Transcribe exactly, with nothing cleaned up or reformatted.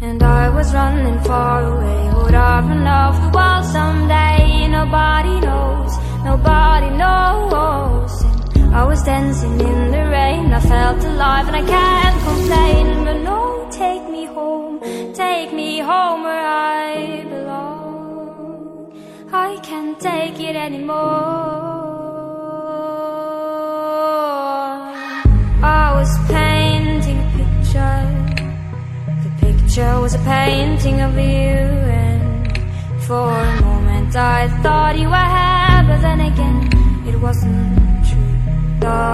and I was running far away. Would I run off the world someday? Nobody knows, nobody knows. And I was dancing in the rain, I felt alive and I can't complain. But no, take me home, take me home where I belong. I can't take it anymore. I was painting a picture. The picture was a painting of you, and for a moment I thought you were here, but then again it wasn't true.